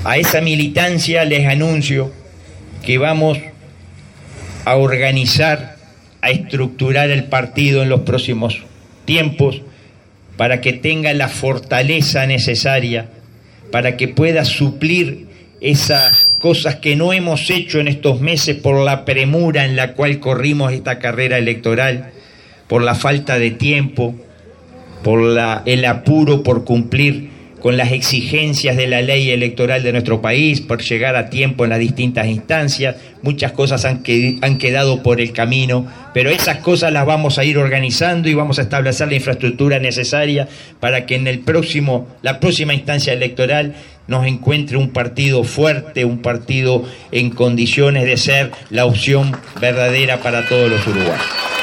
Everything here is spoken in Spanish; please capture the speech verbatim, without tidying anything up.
A esa militancia les anuncio que vamos a organizar, a estructurar el partido en los próximos tiempos para que tenga la fortaleza necesaria, para que pueda suplir esas cosas que no hemos hecho en estos meses por la premura en la cual corrimos esta carrera electoral, por la falta de tiempo, por la, el apuro por cumplir con las exigencias de la ley electoral de nuestro país, por llegar a tiempo en las distintas instancias. Muchas cosas han, que, han quedado por el camino, pero esas cosas las vamos a ir organizando y vamos a establecer la infraestructura necesaria para que en el próximo, la próxima instancia electoral nos encuentre un partido fuerte, un partido en condiciones de ser la opción verdadera para todos los uruguayos.